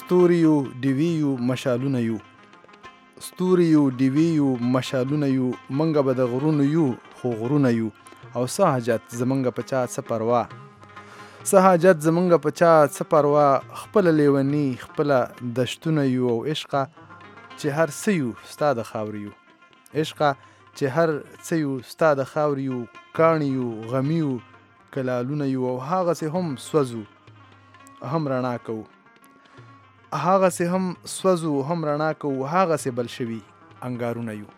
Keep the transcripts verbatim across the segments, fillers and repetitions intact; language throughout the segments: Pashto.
ستوري یو ډیوي یو مشالونه یو ستوري یو ډیوي یو مشالونه یو منګه به د غرونو یو خو غرونه یو او څه حاجت زمونږ په چا څه پروا څه حاجت زمونږ په چا څه پروا خپله لیوني خپله دشتونه یو او عشقه چې هر څه یو ستا د خاورې یو عشقه چې هر څه یو ستا د خاورې یو کاڼي یو غمي یو کلالونه یو او هغسې هم سوځو هم رڼا کوو هغسې هم سوځو هم رڼا کوو هغسې بل شوي انګارونه یو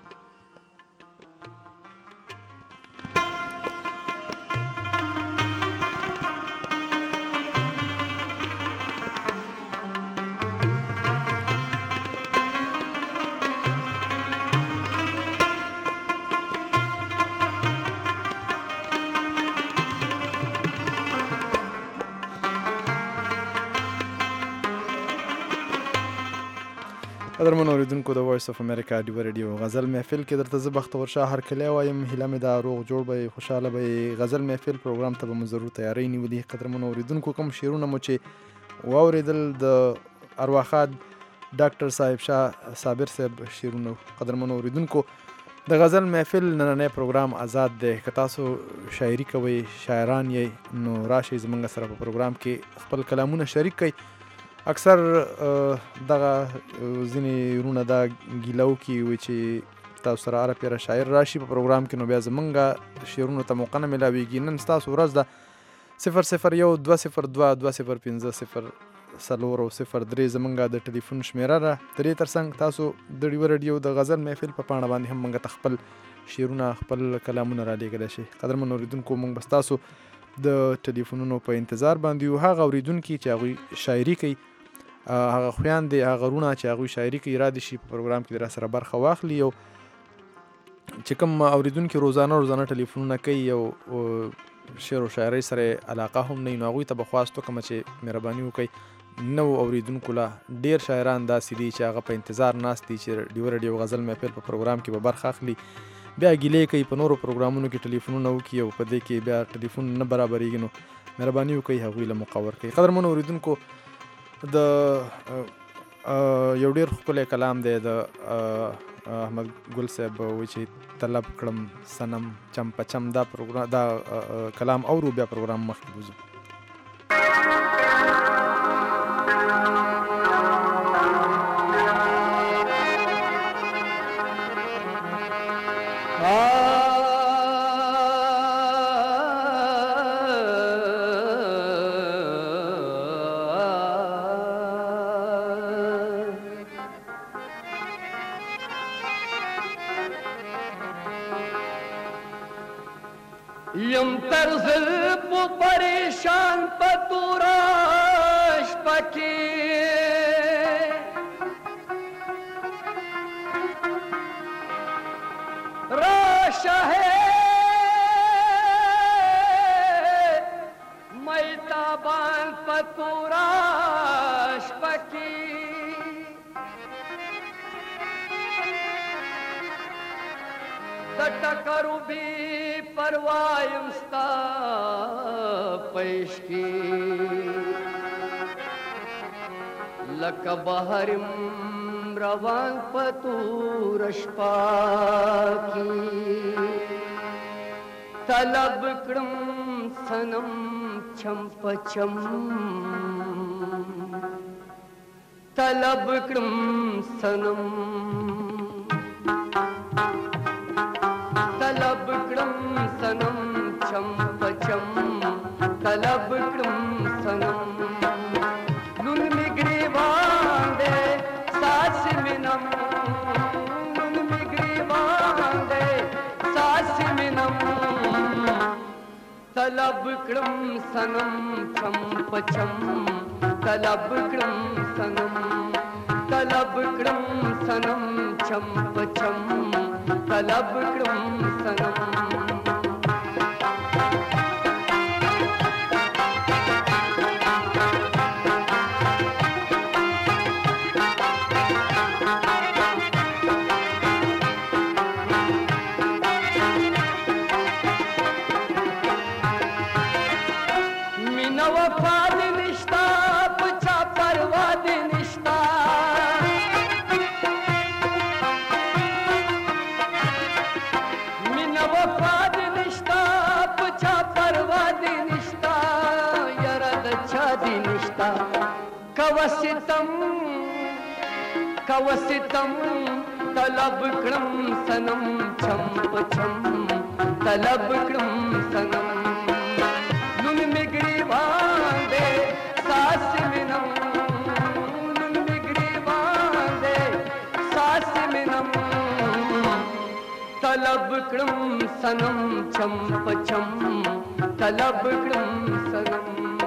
قدرمن اوریدونکو د وایس اف امریکا ډیو ریډیو غزل محفل کې درته زه بختور شاه هرکلی وایم هیله مې دا روغ جوړ به خوشحاله به غزل محفل پروګرام ته به مو ضرور تیاری نیولي قدرمن اوریدونکو کوم شعرونه مو چې واورېدل د ارواښاد ډاکټر صاحب شاه صابر صاحب شعرونه قدرمن اوریدونکو د غزل محفل نننی پروګرام آزاد دی که تاسو شاعري کوئ شاعران یې نو راشئ زموږ سره په پروګرام کې خپل کلامونه شریک کړئ اکثر دغه ځینې ورونه دا ګیله وکړي وایي چې تاسو سره هره پیره شاعر راشي په پروګرام کې نو بیا زمونږ شعرونو ته موقع نه میلاویږي نن ستاسو ورځ ده صفر صفر یو دوه صفر دوه دوه صفر پنځه صفر څلور او صفر درې زمونږ د ټلیفون شمیره ده د دې تر څنګ تاسو د ډیو ریډیو د غزل محفل په پاڼه باندې هم موږ ته خپل شعرونه خپل کلامونه رالیږلی شي قدرمن اورېدونکو موږ به ستاسو د ټلیفونونو په انتظار باندې یو هغه اورېدونکي چې هغوی شاعري کوي هغه خویندې هغه وروڼه چې هغوی شاعري کوي را دي شي په پروګرام کې راسره برخه واخلي او چې کوم اورېدونکي روزانه روزانه ټلیفونونه کوي او شعر و شاعرۍ سره علاقه هم نه وي نو هغوی ته به خواست وکړم چې مهرباني وکړئ نوو اورېدونکو له ډېر شاعران داسې دي چې هغه په انتظار ناست دي چې ډیو ریډیو غزل محفل په پروګرام کې به برخه اخلي بیا ګیلې کوي په نورو پروګرامونو کې ټلیفونونه وکړي او په دې کې بیا ټلیفون نه برابرېږي نو مهرباني وکړئ هغوی له مقور کوي قدرمنو اورېدونکو د یو ډېر ښکلی کلام دی د احمد ګل صاحب وایي چې طلب کړم صنم چم په چم دا پروګرام دا کلام اورو بیا پروګرام مخکې بوځو یم ترزل پو پریشان پتوراش پکی راشا ہے میتابان پتوراش پکی دٹکرو بھی پروایم ستا پیش کی لکه بحرم روان پتور شپا کی طلب کړم صنم چم پچم طلب کړم صنم طلب کړم صنم چم پچم طلب کړم صنم نن می گریوان دے ساس منم نن می گریوان دے ساس منم طلب کړم صنم چم پچم طلب کړم صنم طلب کړم صنم چم پچم طلب کړم صنم مینا وفا دې نشتا پچا پروا دې نشتا کوستم کوستم طلب کړم سنم چم پچم طلب کړم سنم نن میګری باندې ساس مینم نن میګری باندې ساس مینم طلب کړم سنم چم پچم طلب کړم سنم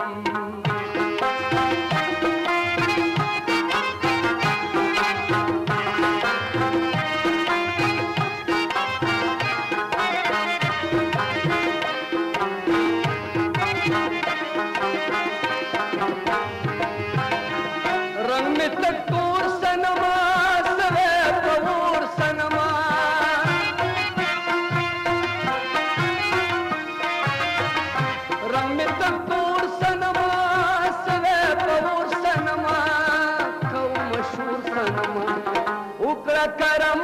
کرم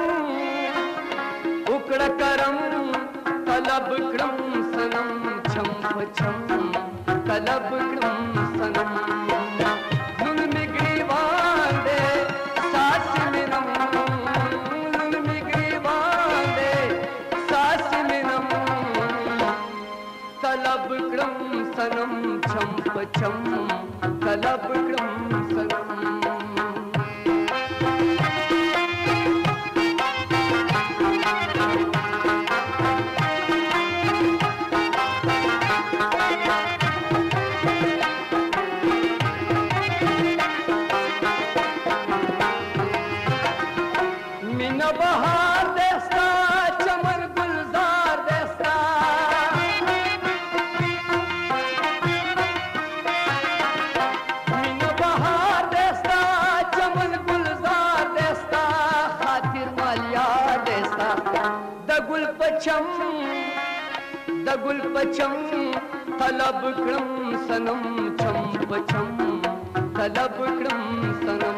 اکڑ کرم طلب کړم سنم چم پچم طلب کړم سنم نن میګری باندې ساس مینم نن میګری باندې ساس مینم طلب کړم سنم چم پچم طلب کړم سنم بہار دیستا چمن گلزار دیستا مین بہار دیستا چمن گلزار دیستا خاطر مالیا دیستا دگل پچم دگل پچم طلب کړم سنم چم پچم طلب کړم سنم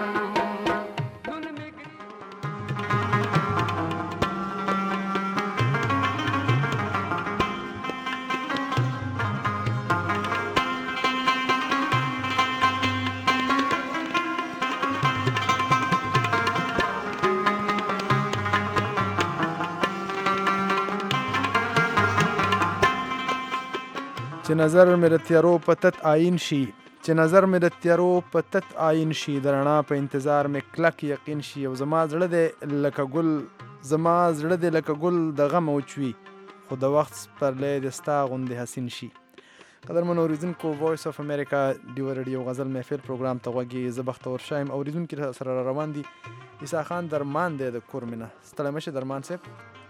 چې نظر مې د تیارو په تت آیین شي چې نظر مې د تیارو په تت آیین شي د رڼا په انتظار مې کلک یقین شي او زما زړه دی لکه ګل زما زړه دی لکه ګل د غم وچوي خو د وخت سپرلی د ستا غوندې حسین شي. قدرمن اورېدونکو وایس اف امریکا ډیو رادیو غزل محفل پروګرام ته غوږ یې زه بختور شایم. اورېدونکي سره را روان دي عیسی خان درمان دی د کورمینه. ستړی مه شې درمان صاحب.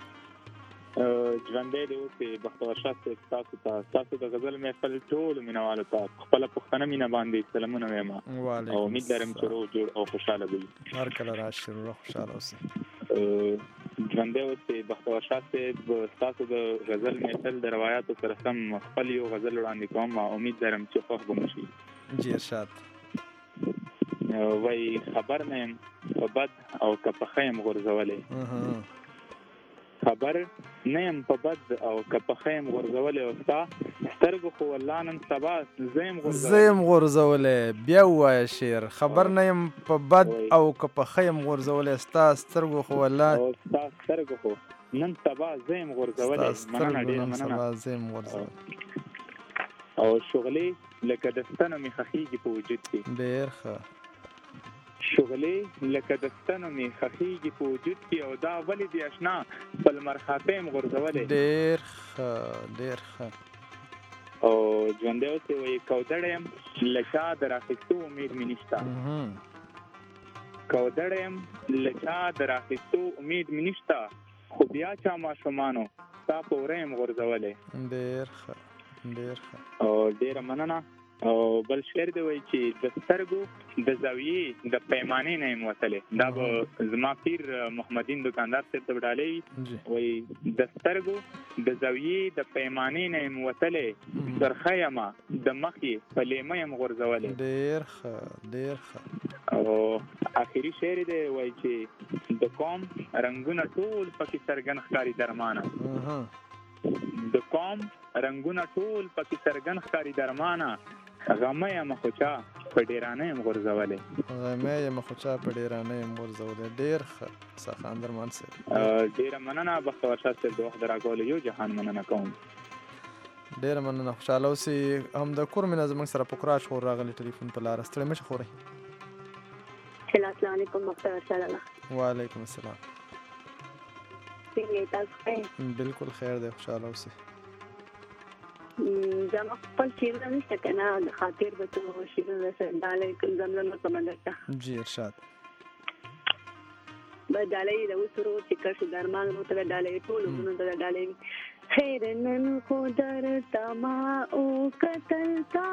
ژوندی دی اوسې بختور شاه صاحب تاسو ته تاسو د غزل محفل ټولو مینهوالو ته خپله پښتنه مینه باندې سلامونه وایم او امید لرم چې روغ جوړ او خوشحاله به وي. هر کله راشئ روغ خوشحاله اوسئ. ژوندی اوسې بختور شاه صاحب ستاسو د غزل محفل د روایاتو سره سم خپل یو غزل وړاندې کوم او امید لرم چې خوښ به مو شي. جی ارشاد. وایي خبر نه یم په بد او که په ښه یم غورځولی خبر نه یم په بد او که په ښه یم غورځولی او ستا سترګو خو والله نن سبا زه یم غورځولی. بیا ووایه شعر. خبر نه یم په بد او که په ښه یم غورځولی ستا سترګو خو والله او ستا سترګو خو نن سبا زه یم غورځولی. مننه ډېره مننه. او شغلې لکه د ستنو مې خښېږي په وجود کې. ډېر ښه. شغلې لکه د ستنو مې خښېږي په وجود کې او دا ولې دې اشنا په لمر خاته یم غورځولی. ډېر ښه ډېر ښه. او ژوندی اوسې وایي کودړی یم له چا د راخیستو امید مې نشته کودړی یم له چا د راخیستو امید مې نشته خو بیا چا ماشومانو ستا په وره یم غورځولی. ډېر ښه ډېر ښه. او ډېره مننه. او بل شعر دی وایي چې د سترګو د زاویې د پیمانې نه یم وتلی. دا به زما پیر محمدین دکاندار صاحب ته به ډالۍ وي. وایي د سترګو د زاویې د پیمانې نه یم وتلی سرخه یمه د مخ یې په لیمه یم غورځولی. ډېر ښه ډېر ښه. او آخري شعر دی وایي چې د قوم رنګونه ټول پکې څرګند ښکاري درمانه د قوم رنګونه ټول پکې څرګند ښکاري درمانه غمه یم خو چا په ډیرانه یم غورځولی. غمی یم خو چا په ډیرانه یم غورځولی. ډېر ښه سخان درمان صاحب. ډېره مننه بختور شاه صاحب، د وخت د راکولو یو جهان مننه کوم. ډېره مننه، خوشحاله اوسئ. هم د کور مینه زموږ سره په کراچ خور راغلی ټلیفون په لاره. ستړی مه شئ خورئ. السلام علیکم بختور شاه لاله. وعلیکم السلام. څنګه تاسو ښه؟ بالکل خیر دی، خوشحاله اوسئ. زما خپل شعرونه نشته که نه، د خاطر به څو شعرونه سره ډالۍ کړم زمزمه سمندر ته. جی ارشاد. به ډالۍ د اوس ورو چې کړ شو درمان ورو ته ډالۍ ټول ورونو ته ډالۍ. خیر نن خو درته ما وکتل تا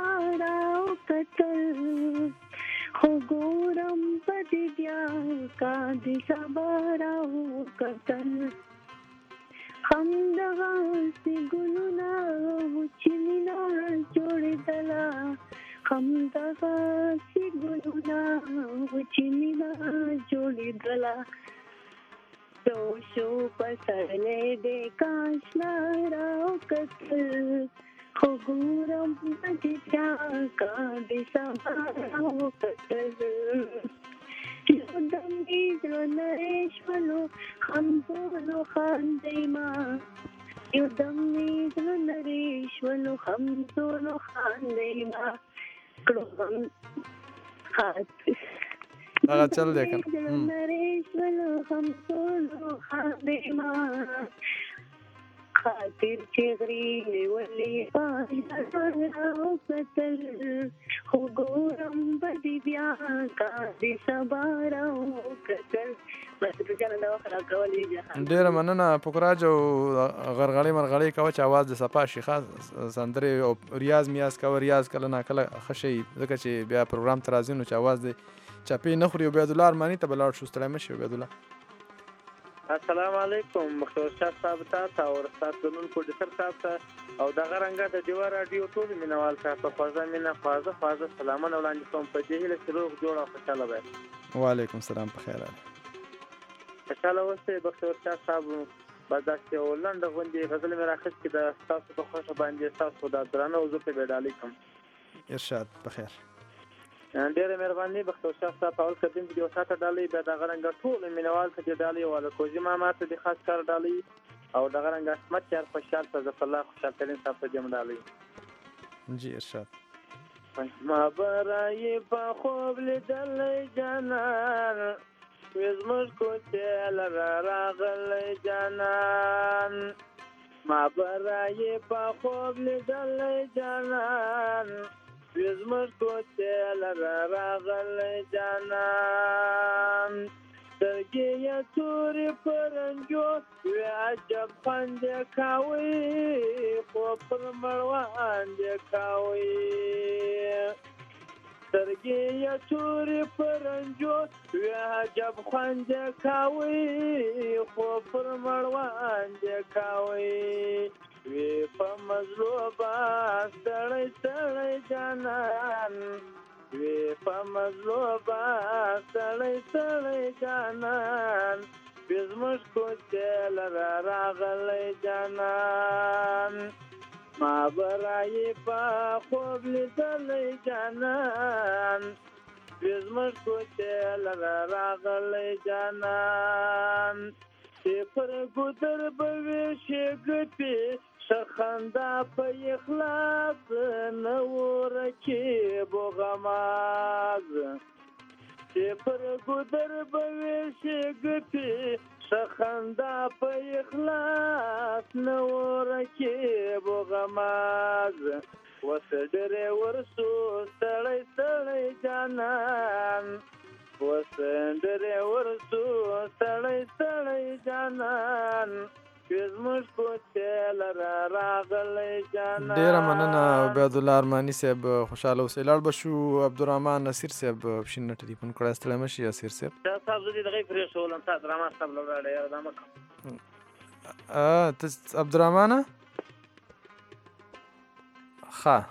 راوکتل، خو ګورم په دې بیا کا دې سبا راوکتل. همدغسې ګلونه وو چې مینه جوړېدله، همدغسې ګلونه وو چې مینه جوړېدله. تو شو پسرلی دې کاشنا راوکتل، خو ګورم په دې بیا کا دې سبا راوکتل. یودم دې زړه نری شولو همزولو خاندئ ما، یودم دې زړه نری شولو همزولو خاندئ ما. کړو هغه چل دی که زړه نری شولو همزولو خاندئ ما. خاطر چې غري ولې پایا راوکتل، خو ګورم به دې بیا کا دې سبا راوکتل. بس جانه دا وخت راکولی جهان. ډېره مننه. پوکراج او غرغړې مرغړې کوه چې اواز د صفا شي. خاص سندرې او ریاض میاز کوه. ریاض کله ناکله ښه شي، ځکه چې بیا پروګرام ته راځي نو چې اواز دې چپې نه خوري. عبیدالله ارماني ته به لاړ شو. ستړی مه شي عبیدالله. السلام علیکم بختور شاه صاحب ته او استاد قانون پروډوسر صاحب ته او دغه رنګه د دیوا رادیو ټول مینوال ته په خوازه مینه خوازه خوازه سلامونه وړاندې کوم. په دې هیله چې روغ جوړ او خوشحاله وئ. وعلیکم السلام. په خیر راغلی. خوشحاله اوسئ بختور شاه صاحب. بس داسې یو لنډه غوندې غزل مې راخیست چې د ستاسو په خوښه باندې ستاسو د درانه وضو پرې به ډالۍ کړم. ارشاد. په خیر. ډېره مهرباني بختور شاه صاحب. په اول قدم کې د یو ساعته ډالۍ، بیا دغه رنګه ټول مینوال ته دې ډالۍ واله کوزي ماما ته دې خاص کار ډالۍ او دغه رنګه عصمت یار خوشحال ته ظفر الله خوشحال ترین صاحب ته دې ډالۍ. جی ارشاد. ما برای په خوب لیدلی جانان، وزموږ کوڅې لره راغلی جانان. ما برای په خوب لیدلی جانان، وزموږ کوڅې لره راغلی جانان. سترګې یې تورې په رنجو وې عجب خوند یې کاوی، خو پر مړوند یې کاوی. سترګې یې تورې په رنجو وې عجب خوند یې کاوی، خو پر مړوند یې کاوی. وی په مظلوبه ستړی ستړی جانان، وی په مظلوبه ستړی ستړی جانان. وی زموږ کوڅې لره راغلی جانان. ما برای په خوب لیدلی جانان، وی زموږ کوڅې لره راغلی جانان. چې پر ګودر به وي ښېګټې ښه خندا په اخلاص نه ورکې بوغماز. چې پر ګودر به وي ښېګټې ښه خندا په اخلاص نه ورکې بوغماز. وس ډېرې ورسو ستړی ستړی جانان، وس ډېرې ورسو ستړی ستړی جانان. زموږ کوڅې لره راغلی جانان. ډېره مننه عبیدالله ارماني صاحب. خوشحاله اوسئ. لاړ به شو عبدالرحمن نصیر صاحب شین نه ټلیفون کړی. ستړی مه شي اسیر صاحب. شاه صاحب زه دې دغې پرېښولم تا عبدالرحمن صاحب له ولاړه یاره دا مه کوه. ته عبدالرحمنه ښه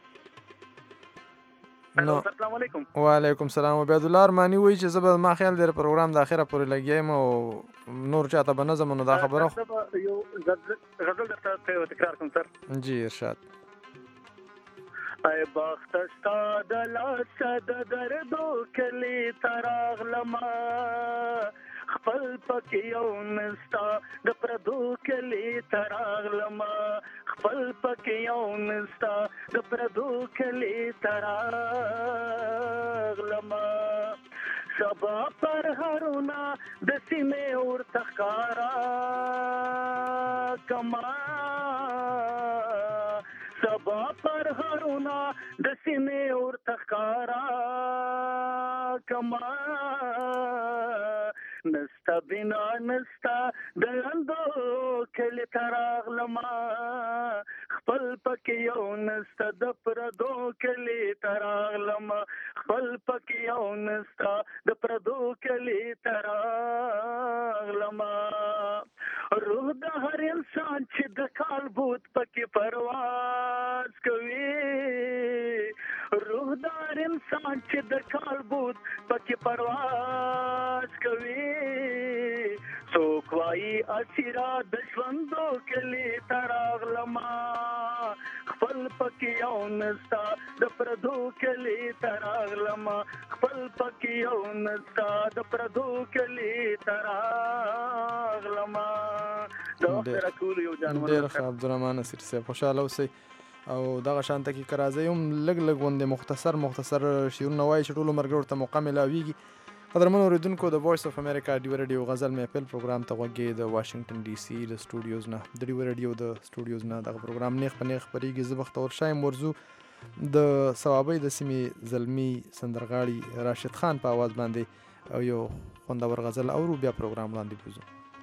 نو. السلام علیکم. وعلیکم السلام. عبیدالله ارماني وایي چې زه به ما خیال دی پروګرام د اخره پورې لګیا یم او نور چاته به نه ځم. نو دا خبره یو غزل درته تکرار کوم سر. جی ارشاد. ای بخت ستا د لاس د دردو کلی تراغلما خپل پکې یو نستا د پردو کلی تراغلما خپل پکې یو نستا د پردو کلی تراغلما سبا پر هرونا د سیمې ورته ښکارا کما سبا پر هرونا د سیمې ورته ښکارا کما نستا بنا نستا د اندو کلی تراغلما خپل پکې یو نستا د پردو کلی تراغلما خپل پکې یو نستا د پردو کلی تراغلما روح د هر انسان چې د کال بوت پکې پرواز کوي روح د هر انسان چې د کال بوت پکې پرواز کوي څوک وایي اسیرا د ژوندو کلی تراغلما خپل پکې یو نستا د پردو کلی تراغلما خپل پکې یو نستا د پردو کلی تراغلما ډېر ښه عبدالرحمن نصیر صاحب خوشحاله اوسئ او دغه شانته کې که راځئ هم لږ لږ غوندې مختصر مختصر شعرونه وایي چې ټولو ملګرو ته موقع میلاویږي. قدرمنو اورېدونکو د وایس اف امریکا ډیوه رادیو غزل محفل پروګرام ته غوږ د واشنګټن ډي سي د سټوډیوز نه د ډیوه رادیو د سټوډیوز نه دغه پروګرام نیغ په نیغ خپرېږي. زه بختور شاه موضوع د صوابۍ د سیمې زلمي سندرغاړي راشد خان په आवाज باندې او یو خوندور غزل اورو بیا پروګرام وړاندې بوزو.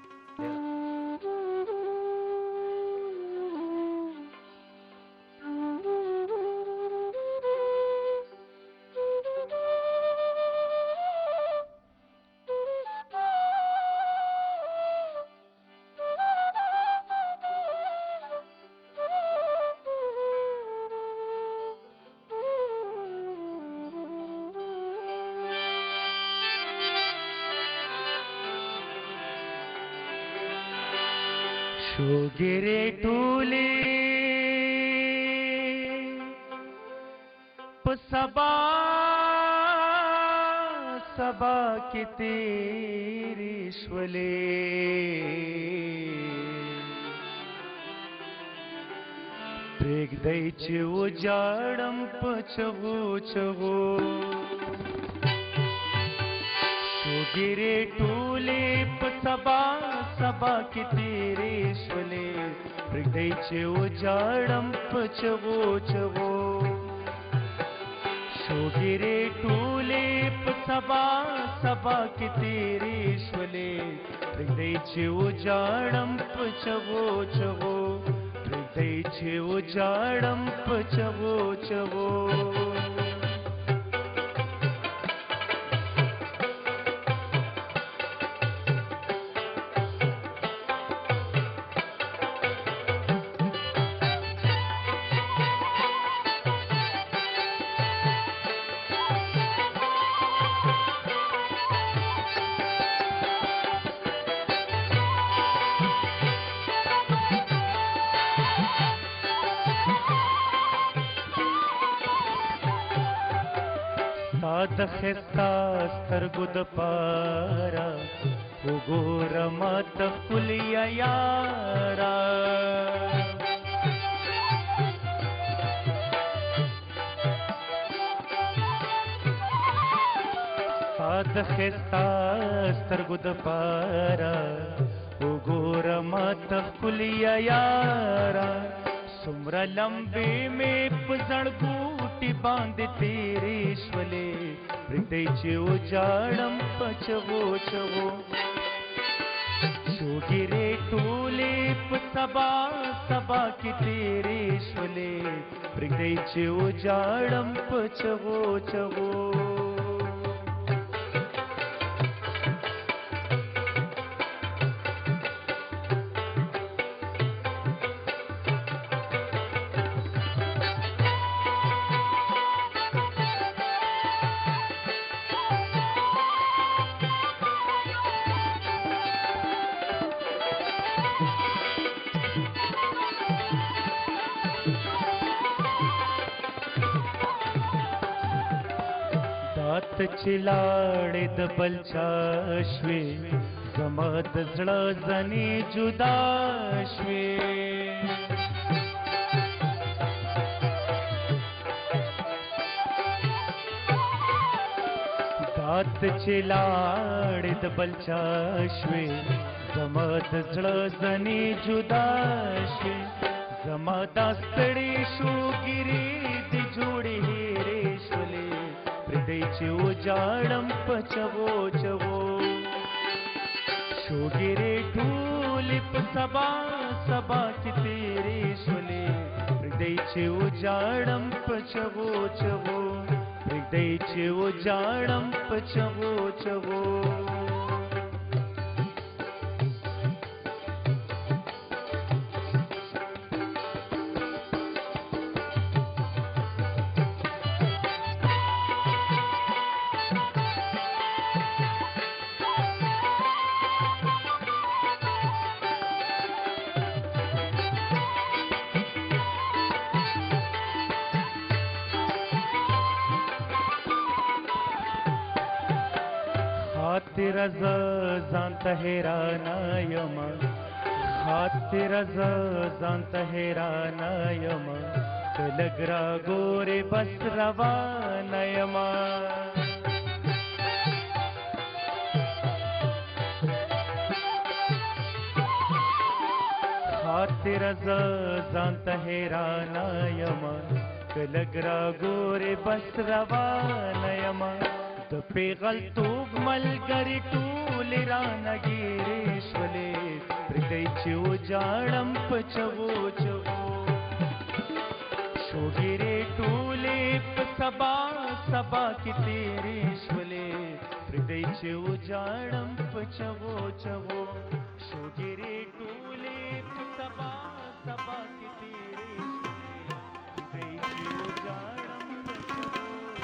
شوګره ټوله په سبا سبا کې تیرې شولې پرېږدی چې وجاړم په چغو چغو شوګره ټوله په سبا سبا کې تیرې شولې پرېږدی چې وجاړم په چغو چغو شوګره ټولې په سبا سبا کې تیرې شولې پرېږدی چې وجاړم په چغو چغو پرېږدی چې وجاړم په چغو چغو د خستا سترګو د پارا وګوره ماته ښکلیا یارا د خستا سترګو د پارا وګوره ماته ښکلیا یارا څومره لمبې مې په زړګو باندې تیرې شولې پرېږدی چې وجاړم په چغو چغو شوګیرې ټولې په سبا سبا کې تیرې شولې پرېږدی چې وجاړم په چغو چغو ته چې لاړې د بل چا شوې زما د زړه زنې جدا شوې دا ته چې لاړې د بل چا شوې زما د زړه زنې جدا شوې زما دا ستړې شوګیرې دې جوړې هېرې شولې پردی چې وجاړم په چغو چغو شوګیرې ټولې په سبا سبا کې تېرې شولې پردی چې وجاړم په چغو چغو پردی چې وجاړم په چغو چغو خاطر ز ځان ته حیران یم خاطر ز ځان ته حیران یم ته لږ راګورې بس روان یم خاطر ز ځان ته حیران یم ته لږ راګورې بس روان یم د پیغلتوب ملګري ټولې رانه ګیرې شولې پردی چې وجاړم په چغو چغو شوګیرې ټولې په سبا سبا کې تېرې شولې پردی چې وجاړم په چغو چغو شوګیرې ټولې په سبا سبا کې تېرې شولې پردی چې وجاړم په چغو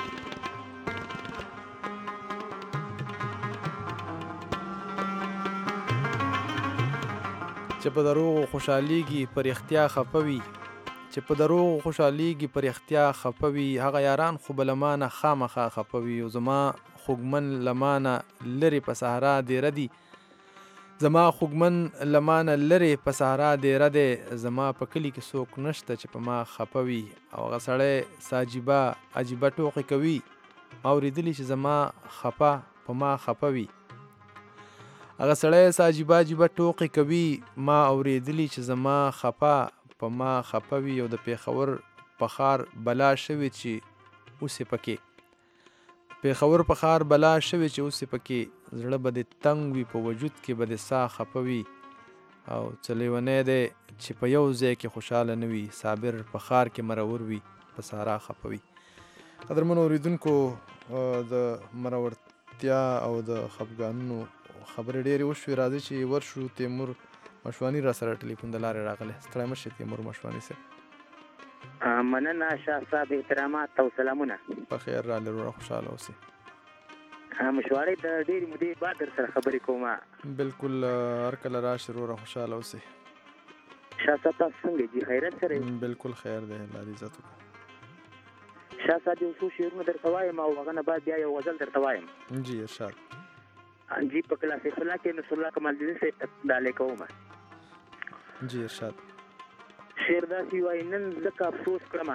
چې په دروغو خوشحاليږي پر اختیا خپوي چې په دروغو خوشحاليږي پر اختیا خپوي هغه یاران خو بلمانه خامخا خپوي او زما خوګمن لمانه لری په صحرا دی ردی زما خوګمن لمانه لری په صحرا دی ردی زما په کلی کې څوک نشته چې په ما خپوي او هغه سړی ساجيبه عجيبه ټوقې کوي اوریدلی چې زما خپه په ما خپوي هغه سړی ساجيبه عجيبه ټوقې کوي ما اوریدلی چې زما خپه په ما خپوي او د پیښور په ښار بلا شوي چې اوسې پکې پیښور په ښار بلا شوي چې اوسې پکې زړه به دې تنګ وي په وجود کې به دې ساه خپوي او څه لیونی دی چې په یو ځای کې خوشحاله نه وي صابر په ښار کې مرور وي په سارا خپوي قدرمنو اورېدونکو د مرورتیا او د خفګانونو خبرې ډېرې وشوې راځي چې ورشو تیمور مشواني را سره ټلیفون د لارې راغلی ستړی مه شې تیمور مشواني صاحب مننه شاه صاحب احترامات او سلامونه په خیر راغلې وروره خوشحاله اوسې مشواري د ډېرې مودې بعد در سره خبرې کوم بالکل هر کله راشې وروره خوشحاله اوسې شاه صاحب تاسو څنګه جي خیرت سره بالکل خیر دی الله دې عزت وکړي شاه صاحب یو څو شعرونه درته وایم او هغه نه بعد بیا یو غزل درته وایم جی ارشاد جی په کلاس اخلاق کې نصر الله کمال الدین صاحب ډالې کوم جی ارشاد شعر داسې وایي نن ځکه افسوس کړم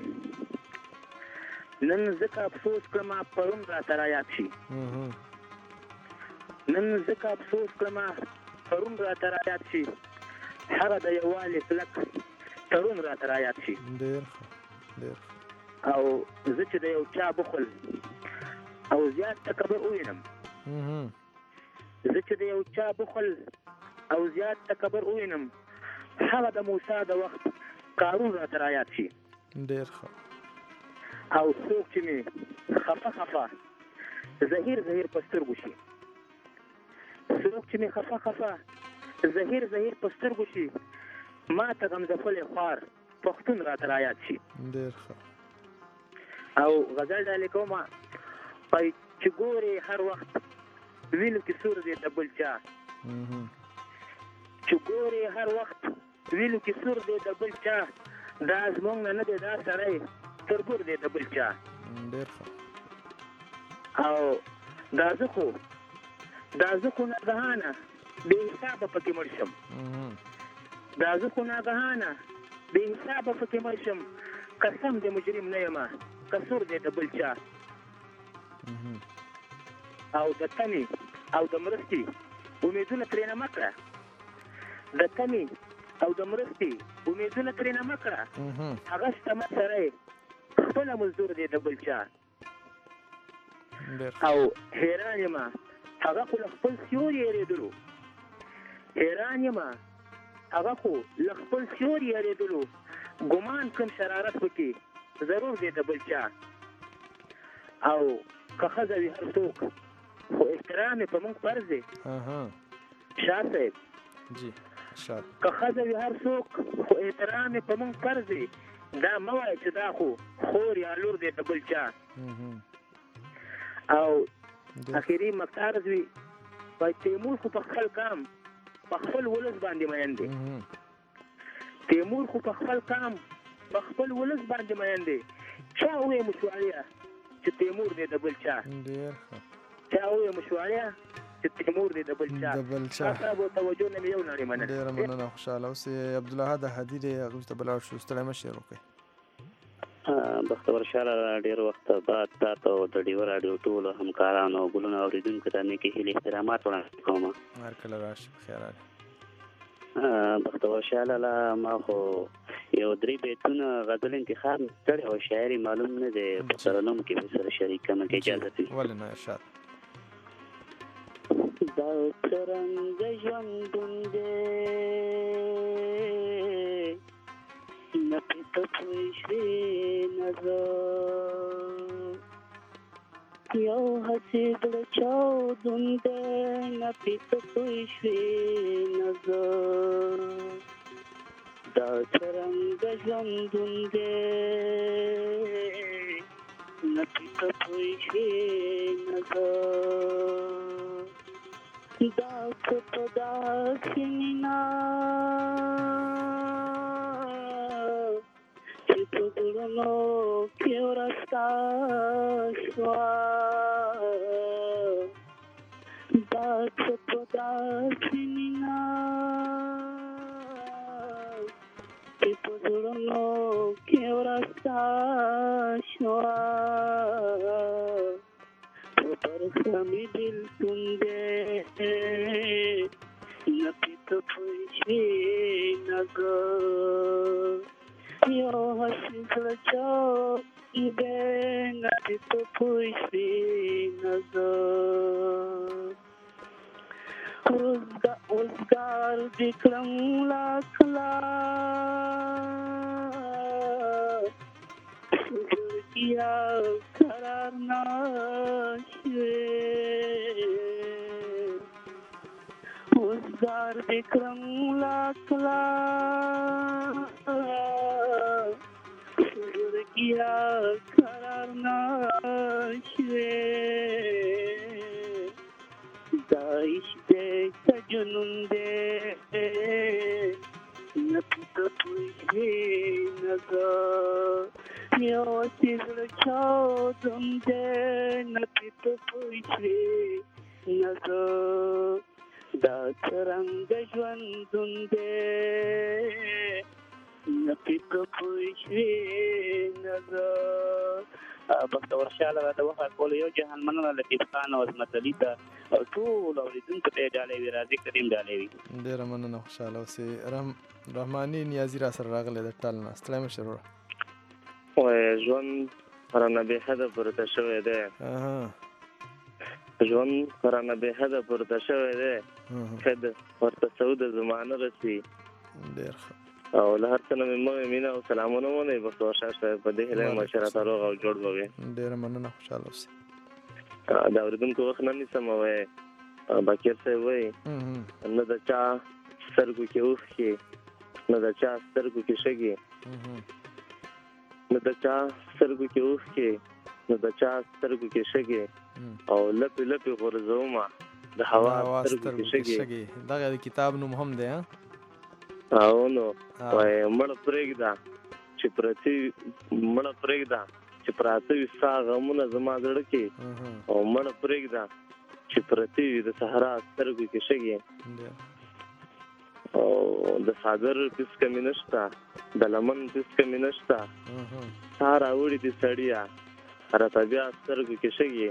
نن ځکه افسوس کړم پرون راته رایاد شي نن ځکه افسوس کړم پرون راته رایاد شي هغه د یووالي کلک تړون راته رایاد شي ډېر ښه ډېر او زه چې د یو چا بخل او زیات تکبر ووینم زه چې د یو چا بخل او زیات تکبر ووینم هغه د موسی د وخت قارون راته رایاد شي ډېر ښه او څوک چې مې خفه خفه زهیر زهیر په سترګو شي څوک چې مې خفه خفه زهیر زهیر په سترګو شي ما ته غمزفلی خوار پښتون راته رایاد شي ډېر ښه او غزل ډالې کوم چې ګورې هر وخت وینو کې سور دی د بل چا چې ګورې هر وخت وینو کې سور دی د بل چا دا زموږ نه نه دی دا سړی تربور دی د بل چا ډېر ښه او دا زه خو دا زه خو ناګهانه بې حسابه پکې مړ شم دا زه خو ناګهانه بې حسابه پکې مړ شم قسم د مجرم نه یم قصور دی د بل چا او د تمې او د مرستې امیدونه ترېنه مه کړه د تمې او د مرستې امیدونه ترېنه مه کړه هغه شتمن سړی خپله مزدور دی د بل چا او حیران یم هغه خو له خپل سیوري یېرېدلو حیران یم هغه خو له خپل سیوري یېرېدلو ګمان کوم شرارت پکې ضرور دی د بل چا او که ښځه وي هر څوک خو احترام یې په موږ فرض دی شاه صاحب که ښځه وي هر څوک خو احترام یې په موږ فرض دی دا مه وایه چې دا خو خور یا لور دی د بل چا او اخري مقطعرض وي وایي تیمور خو په خپل قام په خپل ولس باندې مین دی تیمور خو په خپل قام په خپل ولس باندې مین دی چا ووایه مشوړیه چې تیمور دی د بل چا چا ووایه مشوړیه چې تیمور دی د بل چا د بل چا تاسو توجه نه یو نړۍ مننه ډېره مننه خوشحاله اوسې عبدالله د هدي دی هغوی ته به لاړ شو ستړی مه شې وکړئ بختور شاله ډېر وخت بعد تاسو د ډیو راډیو ټولو همکارانو او ګلونو اورېدونکو ته نیکې هیلې احترامات وړاندې کوم هر کله راشي بخیر راغلی بختور شاله لا ما خو یو درې بیتونه غزل انتخاب کړی او شاعري معلوم نه دی په ترنم کې به سره شریک کړم که اجازه وي ولې نه ارشاد دا څرنګه ژوندون دی نه پته پوه شوې نه زه یو هسې زړه چاودون دی نه پته پوه شوې نه زه دا څرنګه ژوندون دی نه پته پوه شوې نه زه دا څه په داسې مینا چې په زړونو کې ورسته شوه دا څه په داسې مینا چې په زړونو کې ورسته شوه برخه می بلتون دی نه پیته پوه شوې نه زه یو هسې زړه چاودون دی نه پیته پوه شوې نه زه روزګار دې کړم لا کله زړګیا قرار نه روزګار دې کړم لا کله زړګیا قرار نه شوې دا عشق دې که جنون دې نه پته پوه شوې نه زه یو هسې زړه چاودون دی نه پته پوه شوې نه زه دا څرنګه ژوندون دی نه پته پوه شوې نه زه بختور شاله د وخت کولو یو جهان مننه لطیف خان او عظمت علي ته او ټول اورېدونکو ته یې ډالۍ وي راځي کریم ډالۍ وي ډېره مننه خوشحاله اوسې رحماني نیازي را سره راغلی د ټال نه ستړی مه شې وروره وایي ژوند رانه بې حده پورته شوی دی ژوند رانه بې حده پورته شوی دی که ورته سعود زمانه رسي ډېر ښه او له هر څه نه مې مه مینه او سلامونه ومنئ بختور شاه صاحب په دې هیله یم چې راته روغ او جوړ به وي ډېره مننه خوشحاله اوسئ د اورېدونکو وخت نه نیسم وایي باکر صاحب وایي نه د چا سترګو کې اوښکې نه د چا سترګو کې شګې نه د چا سترګو کې اوښکې نه د چا سترګو کې شګې او لپې لپې غورځومه د هوا سترګو کې شګې دغه د کتاب نوم هم دی او نو وایي مړه پرېږده چې پرتې مړه پرېږده چې پراته وي ستا غمونه زما زړه کې او مړه پرېږده چې پرتې وي د صحرا سترګو کې شګې او د څادر پیس کمې نشته د لمن پیس کمې نشته ستا راوړي دي سړیه راته بیا سترګو کې شګې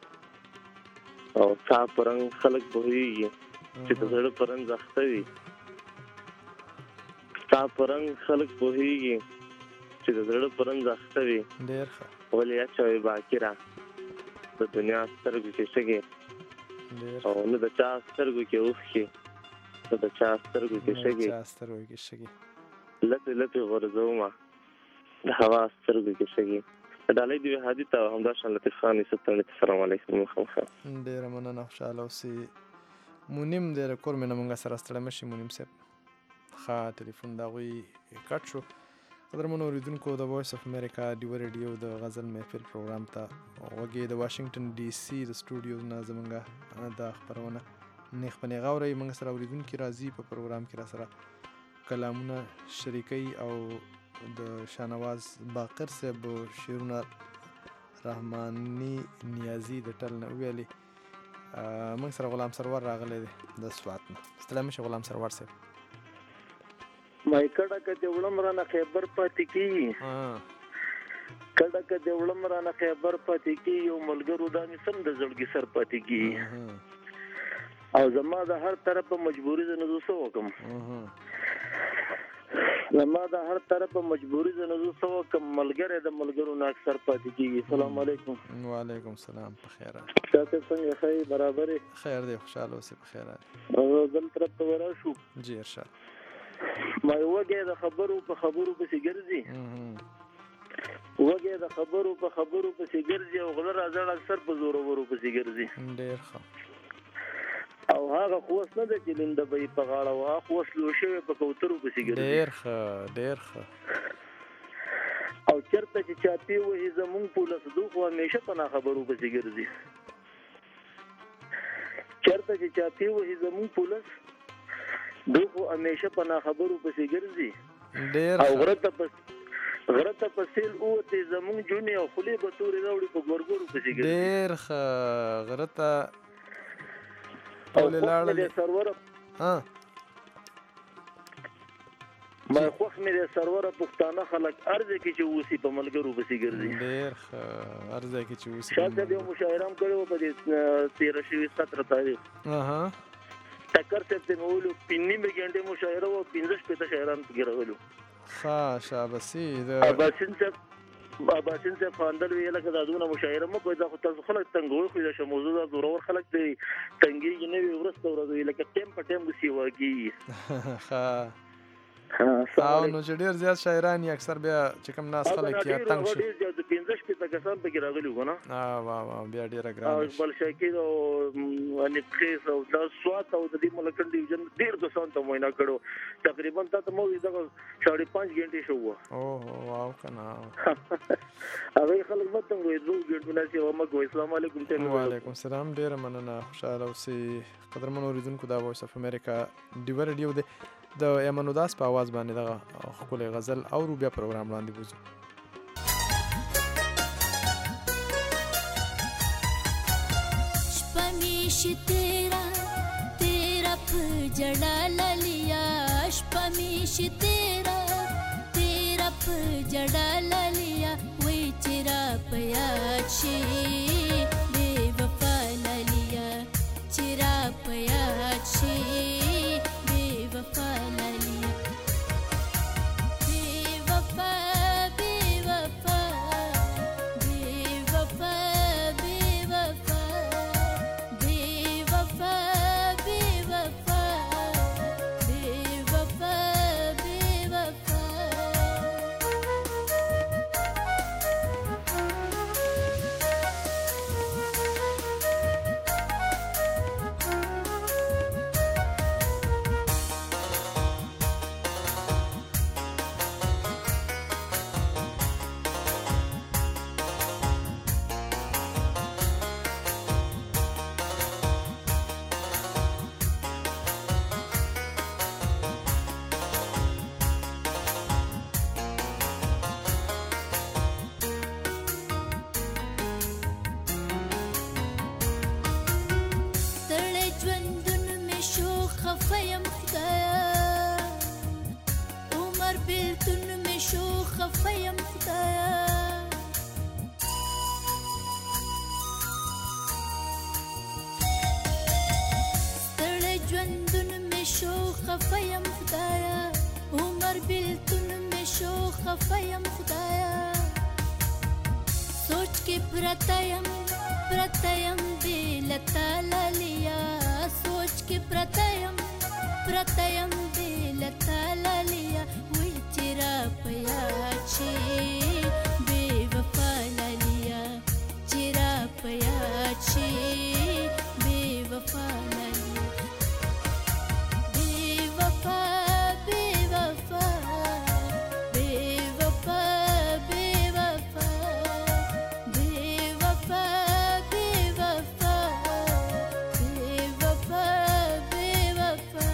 او ستا په رنګ خلک پوهېږي چې د زړه په رنځ اخته وي ستا په رنګ خلک پوهېږي چې د زړه په رنځ اخته وي ولې اچوې باکره د دنیا سترګو کې شګې او نه د چا سترګو کې اوښکې نه د چا سترګو کې شګې لپې لپې غورځومه د هوا سترګو کې شګې ډالۍ دې وي هادي ته او همداشان لطیف خان یوسف تڼۍ ته سلام علیکم مخامخ ډېره مننه خوشحاله اوسې مونیم ډېره کور مې نه مونږ سره ستړی مه شي مونیم صاحب ښه ټلیفون د هغوی کټ شو قدرمنو اورېدونکو د وایس اف امریکا ډیوه ریډیو د غزل محفل پروګرام ته غوږ د واشنګټن ډي سي د سټوډیو نه زموږ دا خپرونه نیغ په نیغه اورئ موږ سره اورېدونکي راځي په پروګرام کې را سره کلامونه شریکوي او د شاهنواز باقر صاحب شعرونه رحماني نیازي د ټل نه وویلې موږ سره غلام سرور راغلی دی د سوات نه ستړی مه شئ غلام سرور صاحب مای کډه کده وړم رانه خیبر پاتې کیږي کډه کده وړم رانه خیبر پاتې کیږي یو ملګرو دا مې سم د زړګي سر پاتې کیږي او زما د هر طرف مجبوری زه نه زه وکم زما د هر طرف مجبوری زه نه زه وکم ملګری د ملګرو نه اکثر پاتې کیږي السلام علیکم وعلیکم السلام په خیر تاسو څنګه خیر برابر خیر دی خوشاله اوسې په خیر او بل طرف ته ورشو جی ارشاد ما وګه د خبرو په خبرو پسې ګرځي وګه د خبرو په خبرو پسې ګرځي او غلر ازړ اکثر په زور ورو پسې ګرځي ډېر ښه او هغه خوښ نه ده چې لنده به په غاړه واه خوښ لو شوی په کوترو پسې ګرځي ډېر ښه ډېر ښه او چرته چې چاپی وې زمون په لسدو خو همیشه په خبرو پسې ګرځي چرته چې چاپی وې زمون په لس دوه همیشه په خبرو پسې ګرځي ډېر او غرته پس غرته پسیل اوته زمون جونی او خلی به تورې راوړي په ګورګورو پسې ګرځي ډېر ښه غرته ټول لاړل سرور ها ما خوښ مې د سرور پښتانه خلک ارزه کې چې اوسې په ملګرو پسې ګرځي ډېر ښه ارزه کې چې اوسې شاته به مشاعره کړو په دې تیرہ شوي سترہ تاریخ اها ټکر ته په مولو پینې مګنډه مشاعره او پنځه شپږ شاعران کې راغلو ښه شاباسي د اباسین ته اباسین ته خواندل ویل که دادونه مشاعره مو کوي دا خو تاسو خلک تنګوي خو دا شموزه دا زورور خلک دی تنګي نه وي ورسته ورځي لکه ټیم په ټیم وسی واږي ښه او نو چې ډېر زیات شاعران یې اکثر بیا چې کوم ناس خلک یې تنګ شي ډېر زیات پنځه شپږ کسان پکې راغلي وو نه اه واه واه بیا ډېره ګرانه او بل شاکر او ان خیس او د سوات او د دې ملک ډیویژن ډېر کسان ته موینا کړو تقریبا تا ته مو دغه ساڑھے پانچ غنټې شو وو اوه واو کنه هغه خلک مته وې دوه غنټې نه چې ومه ګو اسلام علیکم ته وعلیکم السلام ډېر مننه خوشاله اوسې قدرمن اوریدونکو دا وایس اف امریکا ډیوه ریډیو دی د ایمن وداس په आवाज باندې دغه ښکلی غزل او بیا پروګرام لاندې وځو شپه مې شي تیرا تیرا په جړا لالیا شپه مې شي تیرا تیرا په جړا لالیا وای چې را په یاد شي بې وفا لالیا چې را په یاد شي وفا لالیا بے وفا بے وفا بے وفا بے وفا بے وفا بے وفا بے وفا بے وفا وفایم خدایا سوچ کې پرتایم پرتایم بلتا لالیا سوچ کې پرتایم پرتایم بلتا لالیا وی چیرا پیا چی بے وفا لالیا چیرا پیا چی بے وفا لالیا بے وفا بے وفا بے وفا بے وفا بے وفا بے وفا بے وفا بے وفا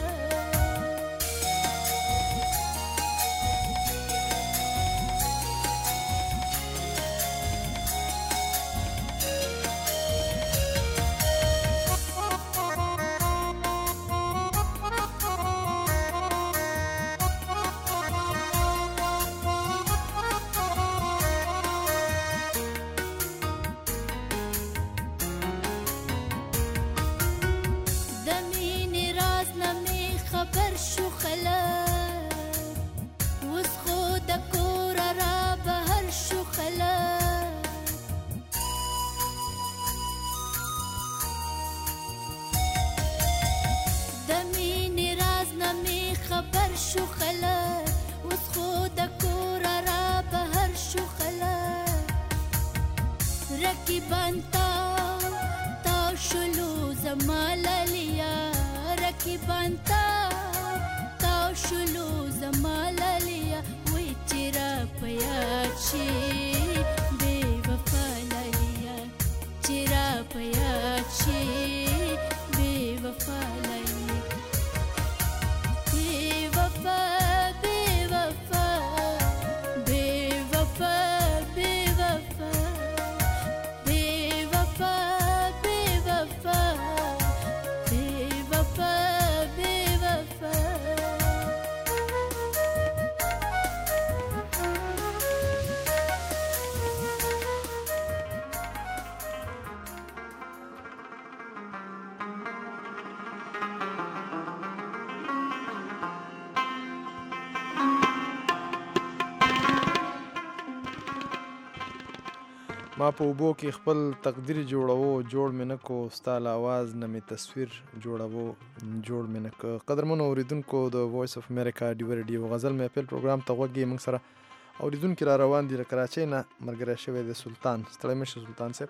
د مینې راز نه مې خبر شو خلک اوس خو د کوره را بهر شو خلک د مینې راز نه مې خبر شو خلک اوس خو د کوره را بهر شو خلک رقیبان تاو تاو شلو زما لالیا رقیبان تاو تاو شلو زما لالیا وی چیرا پیا چی بے وفا لالیا چیرا پیا چی بے وفا لالیا بے وفا بے وفا بے وفا بے وفا بے وفا بے وفا بے وفا بے وفا ما په اوبو کې خپل تقدیر جوړوو جوړ مې نه کو ستا له اواز نه مې تصویر جوړوو جوړ مې نه که قدرمنو اورېدونکو د وایس اف امریکا ډیو ریډیو غزل محفل پروګرام ته غوږ یې موږ سره اورېدونکي را روان دي له کراچۍ نه ملګری شوی دی سلطان ستړی مه شه سلطان صاحب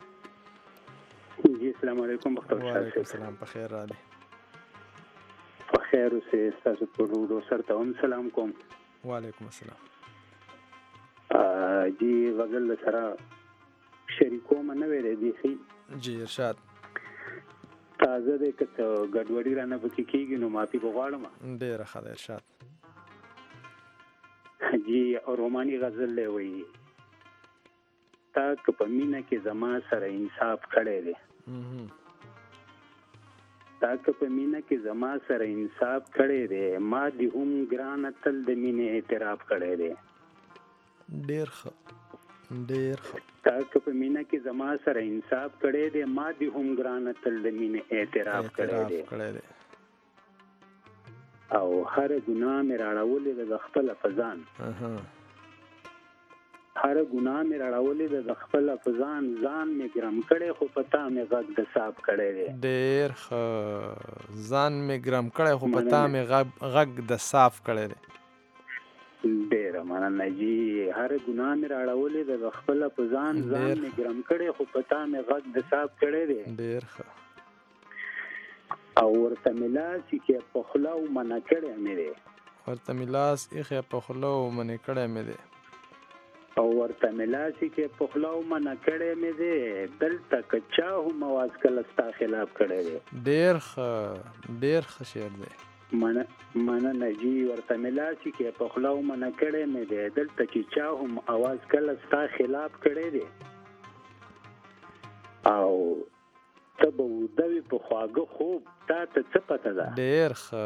جی السلام علیکم بختور شاه وعلیکم السلام په خیر راغلی په خیر اوسئ ستاسو ټول ورور ته هم سلام کوم وعلیکم السلام جی غزل سره شریکوم نه ویلې دي خي جی ارشاد تازه دې کته ګډوډي رانه پکې کېږي نو معافي بغواړم ډېره ښه ده ارشاد جی روماني غزل له وی تا که په مینا کې زما سره انصاف کړی دی تا که په مینا کې زما سره انصاف کړی دی ما دې هم ګرانه تل د مینې اعتراف کړی دی ډېر ښه ډېر ښه تا که په مینا کې زما سره انصاف کړی دی ما دې هم ګرانه تل د مینې اعتراف کړی دی او هر ګناه مې راړولې ده د خپله په ځان هر ګناه مې راړولې ده د خپله په ځان ځان مې ګرم کړی خو په تا مې غږ د صاف کړی دی ډېر ښه ځان مې ګرم کړی خو په تا مې غږ د صاف کړی دی ډېره مننه جي هر ګناه مې راړولې ده د خپله په ځان ځان مې ګرم کړی خو په تا مې غږ د صاف کړی دی ډېر ښه او ورته مې لاس ایښی په خوله او منع کړی مې دی ورته مې لاس ایښی په خوله او منع کړی مې دی او ورته مې لاس ایښی په خوله او منع کړی مې دی دلته که چا هم اواز کله ستا خلاف کړی دی ډېر ښه ډېر ښه شعر دی مننه جي ورته مې لاس ایښی په خوله او منع کړی مې دی دلته چې چا هم اواز کله ستا خلاف کړی دی او ته به اوده وي په خواږه خوب تا ته څه پته ده ډېر ښه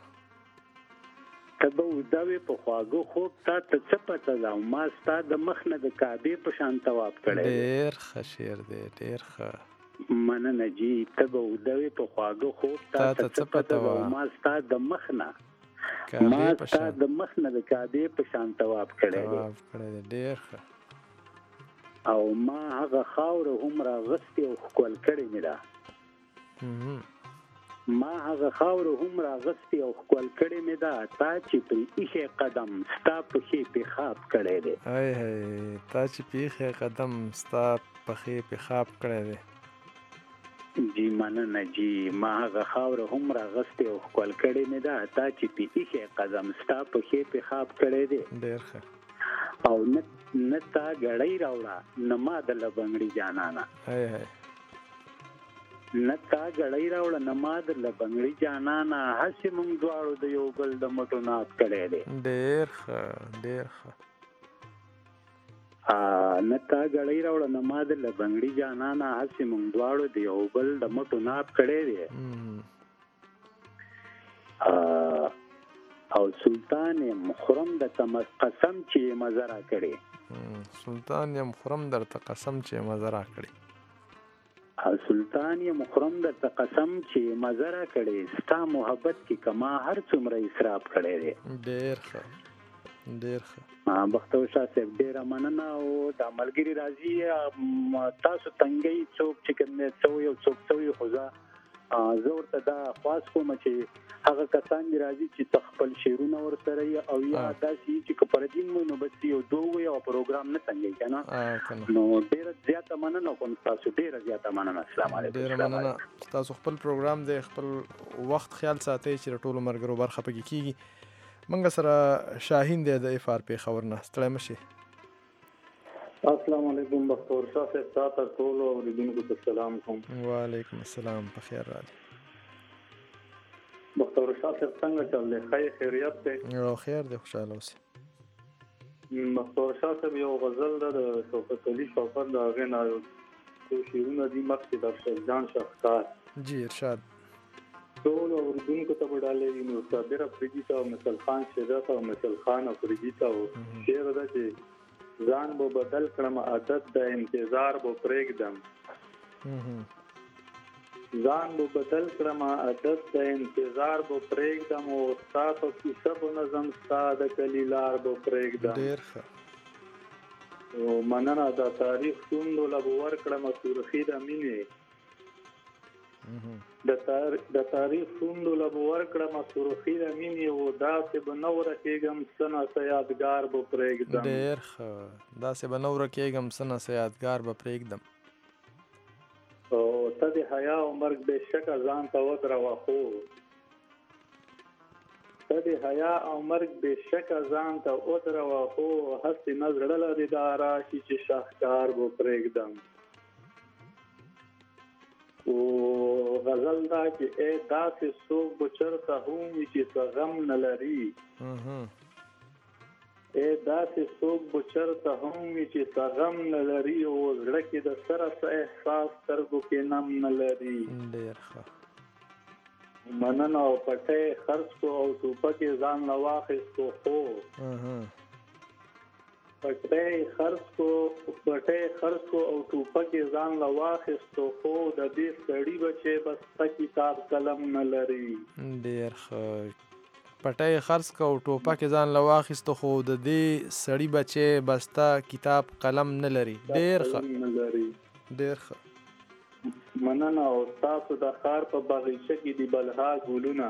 ته به اوده وي په خواږه خوب تا ته څه پته ده او ما ستا د مخ نه د کعبې په شان طواف کړی دی ډېر ښه شعر دی ډېر ښه مننه جي ته به اوده وي په خواږه خوب تا ته څه پته ده او ما ستا د مخ نه ما ستا د مخ نه د کعبې په شان طواف کړی دی ډېر ښه او ما هغه خاوره هم راغستې او ښکل کړې مې ده ما هغه خاوره هم راغستې او ښکل کړې مې ده تا چې پرې ایښی قدم ستا پښې پیخاب کړی دی ای هی تا چې پې ایښی قدم ستا پښې پیخاب کړی دی جی مننه جی ما هغه خاوره هم راغستې او ښکل کړې مې ده تا چې پې ایښی قدم ستا پښې پیخاب کړی دی ډېر ښه او نه نه تا ګړۍ راوړه نه ما د لبنګړي جانانه ای هی نه تا ګړۍ راوړه نه ما د لبنګړي جانانه هسې موږ دواړو د یو بل د مټو ناز کړی دی ډېر ښه ډېر ښه نه تا ګړۍ راوړه نه ما د لبنګړي جانانه هسې موږ دواړو د یو بل د مټو ناز کړی دی او سلطان یم خورم درته قسم چې مزه راکړې سلطان یم خورم درته قسم چې مزه راکړې سلطان یم خورم درته قسم چې مزه راکړې ستا محبت کې کما هر څومره اسراف کړی دی ډېر ښه ډېر ښه بختور شاه صاحب ډېره مننه او دا ملګري راځي تاسو تنګۍ څوک چې کوم څو یو څوک څو یو خو زه زه ورته دا خواست کوم چې هغه کسان دې راځي چې خپل شعرونه ورسره او یا داسې چې که پردین مو نو بس یو دوه یو پروګرام نه څنګه که نه نو ډېره زیاته مننه کوم تاسو ډېره زیاته مننه السلام علیکم ډېره مننه تاسو خپل پروګرام دی خپل وخت خیال ساتئ چې ټولو ملګرو برخه پکې کېږي موږ سره شاهین دی د اف آر پېښور نه ستړی مه شئ السلام علیکم بختور شاه صاحب تاسو ټول اوریدونکو ته سلام کوم وعلیکم السلام په خیر راغلی بختور شاه صاحب څنګه چل دی خیر خیریت دی او خیر دی خوشاله اوسئ بختور شاه صاحب یو غزل ده د شوکت علي شوکت د هغې نه یو څو شعرونه دي مخکې د ارشدجان شاهکار جی ارشاد ټول اوریدونکو ته به ډالۍ وي نو صابر افریدي ته او مثل خان شیدا ته او مثل خان افریدي ته شعر ده چې ځان به بدل کړم عادت د انتظار به پرېږدم ځان به بدل کړم عادت د انتظار به پرېږدم او ستا په کیسه به نظم ستا د کلي لار به پرېږدم ډېر ښه مننه د تاریخ شوندو له به ورکړم سورخي د مینې د تاریخ شوندو له به ورکړم سورخي د مینې او داسې به نه ورکېږم څه ناڅه یادګار به پرېږدم ډېر ښه داسې به نه ورکېږم څه ناڅه یادګار به پرېږدم او ته د حیا او مرګ بېشکه ځان ته ودروه خو ته د حیا او مرګ بېشکه ځان ته ودروه خو هسې نه زړه لرې دا راشي چې شاهکار به پرېږدم او غزل دا چې ای داسې څوک به چېرته هم وي چې څه غم نه لري ای داسې څوک به چېرته هم وي چې څه غم نه لري او زړه کې د سره څه احساس سترګو کې نم نه لري ډېر ښه مننه او پټۍ خرڅ کړو او ټوپکې ځان نه واخیستو خو پټۍ خرڅ کړو پټۍ خرڅ کړو او ټوپکې ځان له واخیستو خو د دې سړي بچی بس ته کتاب قلم نه لري ډېر ښه پټۍ خرڅ کړو او ټوپکې ځان له واخیستو خو د دې سړي بچی بس ته کتاب قلم نه لري ډېر ښه ډېر ښه مننه او تاسو د ښار په باغچه کې د بلها ګلونه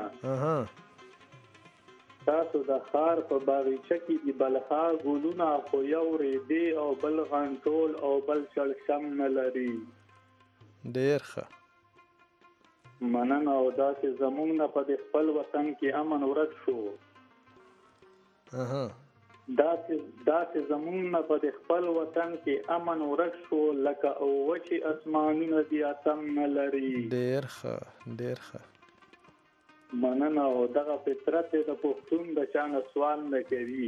تاسو د ښار په باغچه کې د بلها ګلونه خو یو ریدې او بل غنټول او بل شړشم نه لري ډېر ښه مننه او داسې زموږ نه په د خپل وطن کې امن ورک شو داسې داسې زموږ نه په د خپل وطن کې امن ورک شو لکه وچې اسمانونه د اتم نه لري ډېر ښه ډېر ښه مننه او دغه فطرت د پښتون د چا نه سوال نه کوي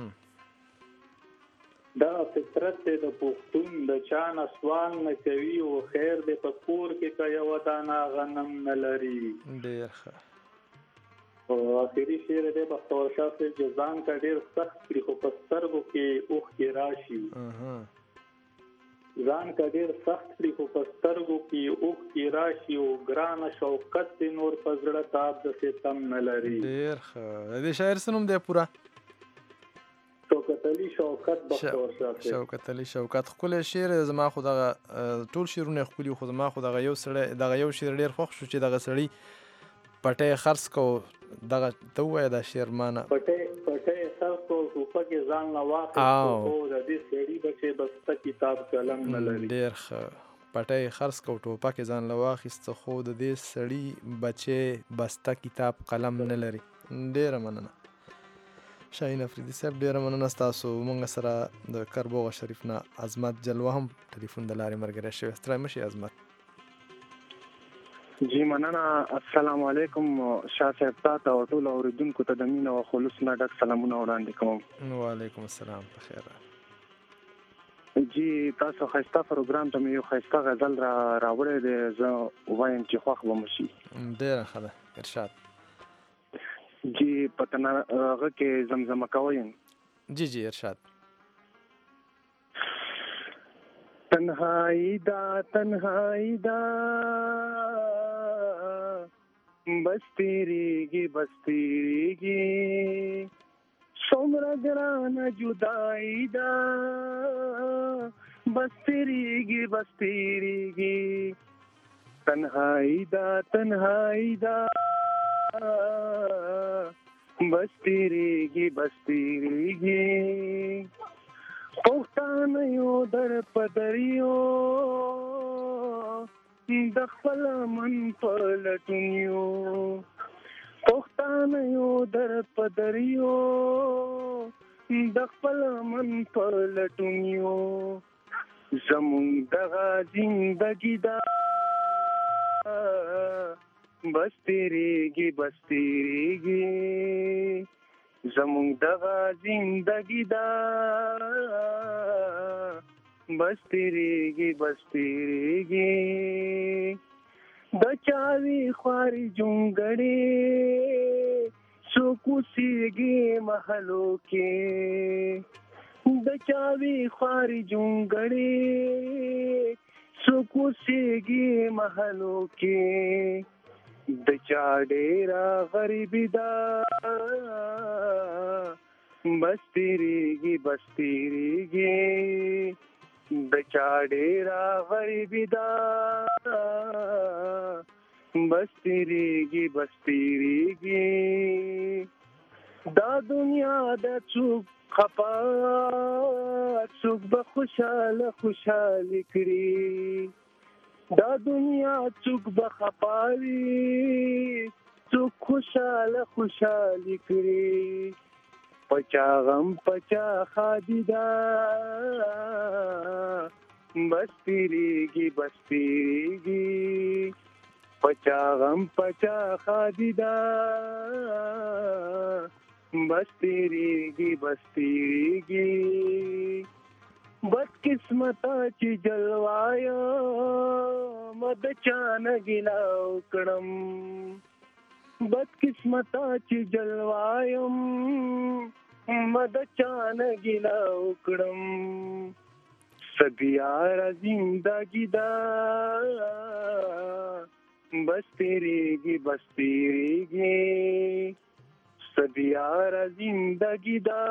دغه فطرت د پښتون د چا نه سوال نه کوي او خیر د په کور کې که یوه دانه غنم نه لري ډېر ښه او آخري شعر دی بختور شاه صاحب چې ځان ته ډېر سخت کړي خو په سترګو کې اوښکې راشي ځان کا ډیر سخت کړي خو په سترګو کې اوښکې راشي او ګرانه شوکت دې نور په زړه تاب د ستم نه لري. ډېر ښه. د دې شاعر څه نوم دی پوره؟ شوکت علي شوکت بختور شاه. شوکت علي شوکت. ښکلی شعر دی. زما خو دغه ټول شعرونه یې ښکلي خو زما خو دغه یو سړی دغه یو شعر ډېر خوښ شو چې دغه سړي پټی خرڅ کو دغه ته ووایه دا شعر ما نه پټی پټی خرڅ کو ټوپک یې ځان نه واخیست خو د دې سړي بچې بسته کتاب قلم نه لري. ډېر ښه. پټی خرڅ کو ټوپک یې ځان نه واخیست خو د دې سړي بچې بسته کتاب قلم نه لري. ډېره مننه شاهین افریدي صاحب، ډېره مننه ستاسو. موږ سره د کربوغه شریف نه عظمت جلوه هم ټلیفون د لارې ملګری شوی. ستړی مه شئ عظمت. جی مننه. السلام علیکم شاه صاحب، تاسو او ټول اوریدونکو ته د مینې او خلوص نه ډک سلامونه وړاندې کوم. وعلیکم السلام. په خیر. جی تاسو ښایسته پروګرام ته مې یو ښایسته غزل را راوړی دی، زه وایم چې خوښ به مو شي. ډېره ښه ده. ارشاد. جی په هغه کې زمزمه کوئ؟ جی جی ارشاد. تنهایی دا تنهایی دا بس تیریگی بس تیریگی څومره ګرانه جدائی دا بس تیریگی بس تیریگی تنهایی دا تنهایی دا بس تیریگی بس تیریگی پښتانه یو در پدریو د خپل من په لټونیو پښتانه یو در پدریو د خپل من په لټونیو زمونږ دغه زندګي دا بس تیریږي بس تیریږي زمونږ دغه زندګي دا بس تیریږي بس تیریږي د چاوي خواري جونګړې څوک اوسېږي محلو کې د چاوي خواري جونګړې څوک اوسېږي محلو کې د چا ډېره غریبي ده بس تیریږي بس تیریږي د چا ډېره غریبي ده بس تیریږي بس تیریږي دا دنیا د څوک خپا څوک به خوشاله خوشالي کړي دا دنیا څوک به خپاوي څوک خوشاله خوشالي کړي پچا غم پچا خادي دا بس تیریږي بس تیریږي پچا غم پچا خادي دا بس تیریږي بس تیریږي بد قسمتا چې جلوایا مد چان ګلاو کړم بد قسمتا چې جلوایم مد چان ګلاو کړم سبيار زندگی دا بس تیریږي بس تیریږي سبيار زندگی دا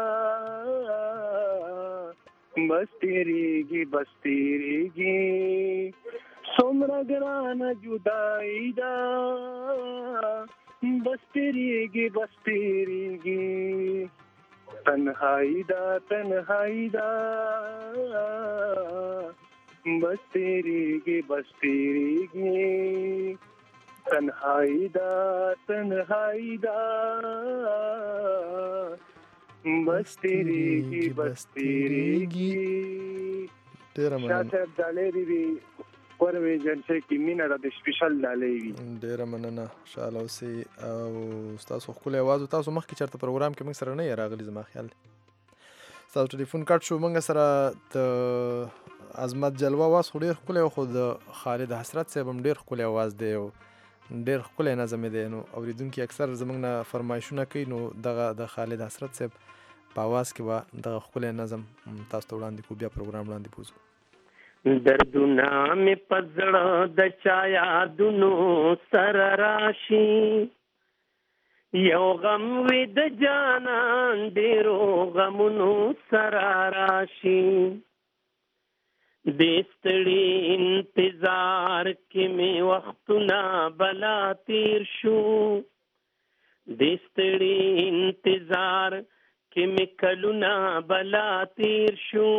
بس تیریږي بس تیریږي څومره ګرانه جدائی دا بس تیریږي بس تیریږي تنهایی دا تنهایی دا بس تیریږي بس تیریږي تنهایی دا تنهایی دا بس تیریږي بس تیریږي ډېره مننه شاه صاحب ډالۍ دي ورمې جنسه کې مینه د سپیشل ډالۍ وي. ډېره مننه خوشحاله اوسئ او ستاسو ښکلی اواز تاسو مخکې چېرته پروګرام کې موږ سره نه یې راغلي زما خیال دی ستاسو ټلیفون کټ شو. موږ سره د عظمت جلوه اواز خو ډېر ښکلی و خو د خالد حسرت صاحب هم ډېر ښکلی اواز دی او ډېر ښکلی نظم یې دی نو اورېدونکي اکثر زموږ نه فرمایشونه کوي نو دغه د خالد حسرت صاحب په اواز کې به دغه ښکلی نظم تاسو ته وړاندې کړو بیا پروګرام وړاندې بوځو. دردونه مې په زړه د چا یادونو سره راشي یو غم وي د جانان ډېرو غمونو سره راشي دې ستړي انتظار کې مې وختونه بلا تیر شو دې ستړي انتظار کې مې کلونه بلا تیر شو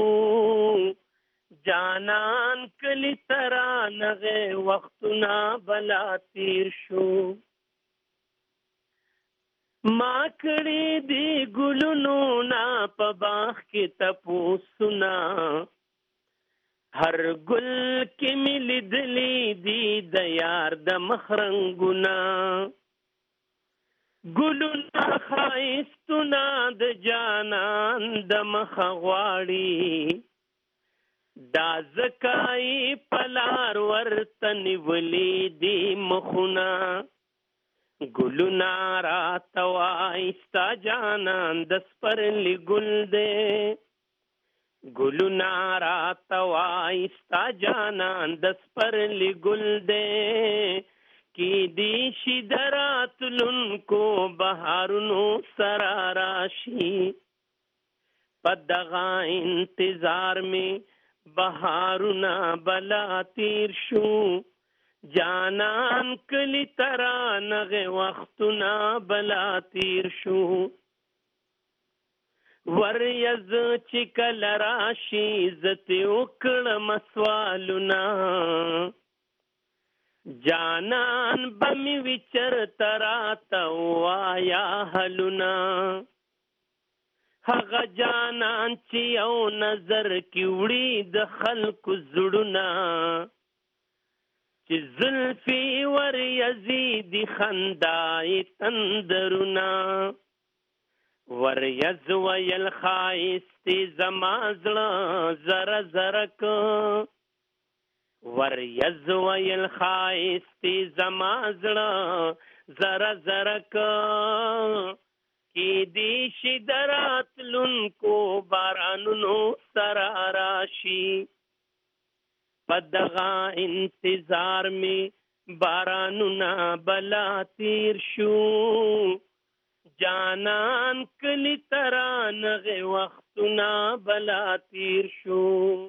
جانان کلی ترانغه وختونه بلا تیر شو ما کړي دی ګلونو نا په باغ کې تپوسونه هر ګل کې مې لیدلي دي د یار د مخرنګونه ګلونه ښایستونه د جانان د مخه غواړي دا ځکه یې په لار ورته نیولي دي مخونه ګلونه راته وایي ستا جانان د سپرلي ګل دی ګلونه راته وایي ستا جانان د سپرلي ګل دی کیدی شي د راتلونکو بهارونو سره راشي په دغه انتظار مې بهارونه بلا تیر شو جانان کلی ترانغه وختونه بلا تیر شو وریز چې کله راشي زه وکړم سوالونه جانان بمی وچر تراته وایا حلونه هغه جانان چې یو نظر کې وړي د خلکو زړونه چې زلفي ور یزيدي خندای تندرونه ور یز ویل خایستی زما زړه زره زره که ور یز ویل خایستی زما زړه زره زره که کی دی شي دراتلونکو بارانونو سره راشي په دغه انتظار می بارانونه بلا تیر شو جانان کلی ترانغه وختونه بلا تیر شو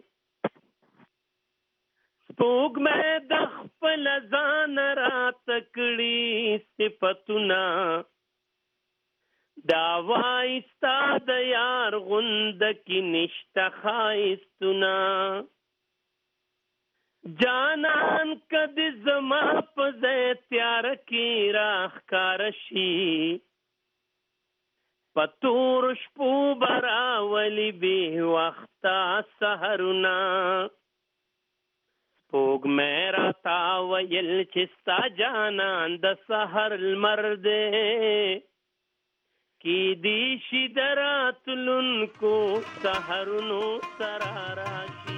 سپوږمۍ د خپل ځان راته کړي صفتونه دا وای ستا د یار غوند کې نشته ښایستونه جانان کدی زما په ځای تیار کې راښکاره شي په تور شپو به راولي بې وخته سحرونه سپوږمۍ راته ویل چې ستا جانان د سحر لمر دی کی دی شي دراتلونکو سحرونو سره راشي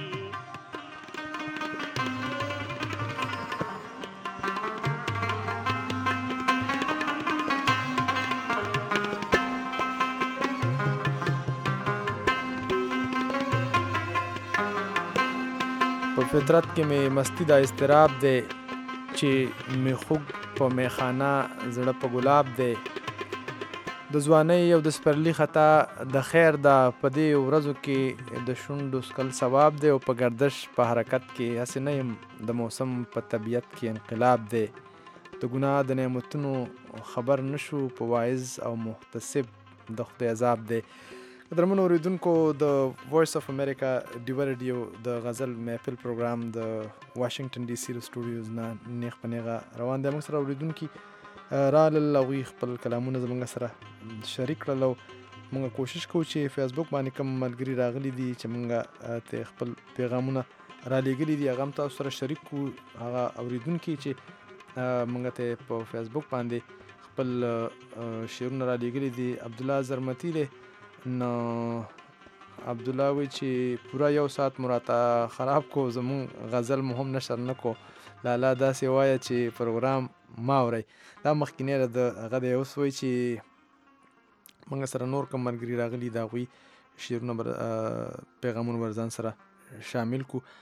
په فطرت کې مې مستی دا اضطراب دی چې مې خوږ په میخانه زړه په ګلاب دی د ځوانۍ او د سپرلي خطا د خیر دا په دې ورځو کې د شونډو سکل ثواب دی او په گردش په حرکت کې هسې نه یم د موسم په طبیعت کې انقلاب دی د ګناه د نعمتونو خبر نشو په واعظ او محتسب د خدای عذاب دی قدرمنو اوریدونکو د وایس اف امریکا ډیو ریډیو د غزل محفل پروګرام د واشنگټن ډي سي سټوډیوز نه نیغ په نیغه روان دی موږ سره اوریدونکي رالل هغوی خپل کلامونه زموږ سره شریک کړل او موږ کوشش کوو چې فیسبوک باندې کوم ملګري راغلي دي چې موږ ته خپل پیغامونه رالیږلي دي هغه هم تاسو سره شریک کړو هغه اوریدونکي چې موږ ته په فیسبوک باندې خپل شعرونه رالیږلي دي عبدالله زرمتی دی نو عبدالله وی چې پورا یو ساعت مراته خراب کو زمون غزل مو هم نشر نکو لالا داسې وایه چې پروګرام ما اورئ دا مخکینی د هغه دی اوس وایي چې موږ سره نور کوم ملګري راغلي د هغوی شعرونه پیغامونه بر ځان سره شامل کو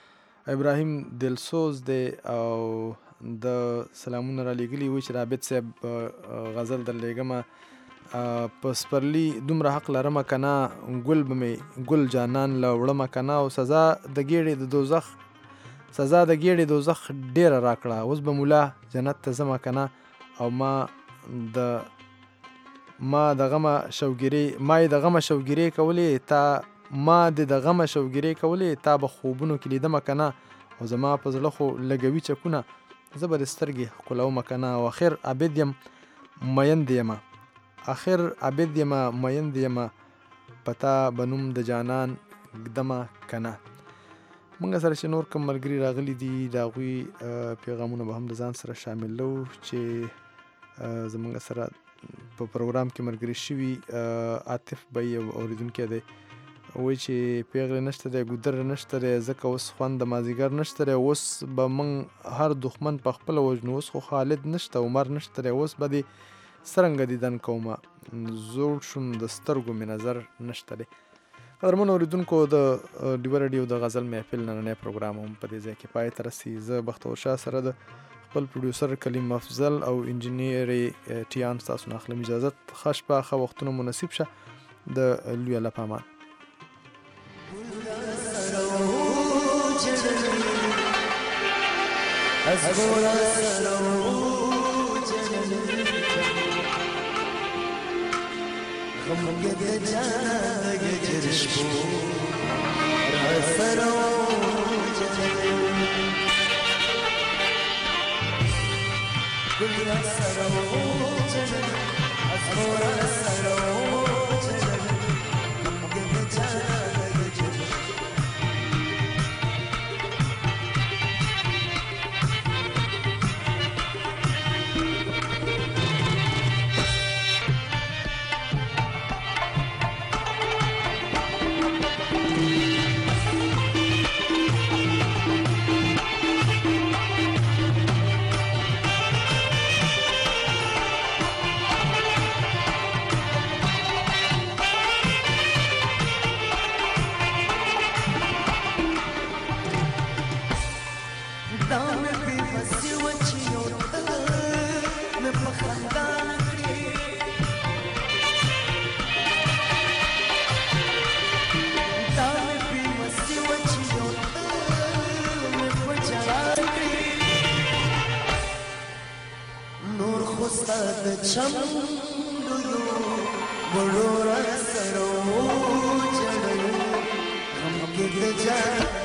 ابراهیم دلسوز دی او د سلامونه را لېږلي وي چې رابط صاحب غزل در لېږمه په سپرلي دومره حق لرمه که نه ګل به مې ګل جانان له وړمه که نه او سزا د ګېډې د دوزخ سزا د ګېډې دوزخ ډېره راکړه اوس به مولا جنت ته ځمه که نه او ما د ما د غمه شوګیرې ما یې د غمه شوګیرې کولې تا ما د د غمه شوګیرې کولې تا به خوبونو کې لیدمه که نه او زما په زړه خو لګوي چکونه زه به د سترګې ښکلومه که نه او اخر عابد یم میند یمه اخر عابد یمه میند یمه په تا به نوم د جانان ږدمه که نه. مونږ سره چې نور کوم ملګري راغلي دي د هغوی پیغامونه به هم د ځان سره شاملو چې زمونږ سره په پروګرام کې ملګري شوي. عاطف به یو اورېدونکی دی وایي چې پیغلې نشته دی ګودر نشته دی ځکه اوس خوند د مازدیګر نشته دی اوس به موږ هر دښمن په خپله وژنو اوس خو خالد نشته عمر نشته دی اوس به دې څرنګه دیدن کومه زوړ شوم د سترګو مې نظر نشته دی. قدرمنو اورېدونکو د ډیوه راډیو د غزل محفل نننی پروګرام هم په دې ځای کې پای ته رسي. زه بختور شاه سره د خپل پروډیوسر کلیم افضل او انجینیر ټیان ستاسو نه اخلم اجازت. ښه شپه ښه وختونه مو نصیب شه. د لوی الله په امان. غمگه ده جاگه جرشبو را سرو جنه گل را سرو جنه از مورا سرو جنه غمگه ده جاگه جرشبو چم دلو بڑو را سرو چڑھ غم کے جا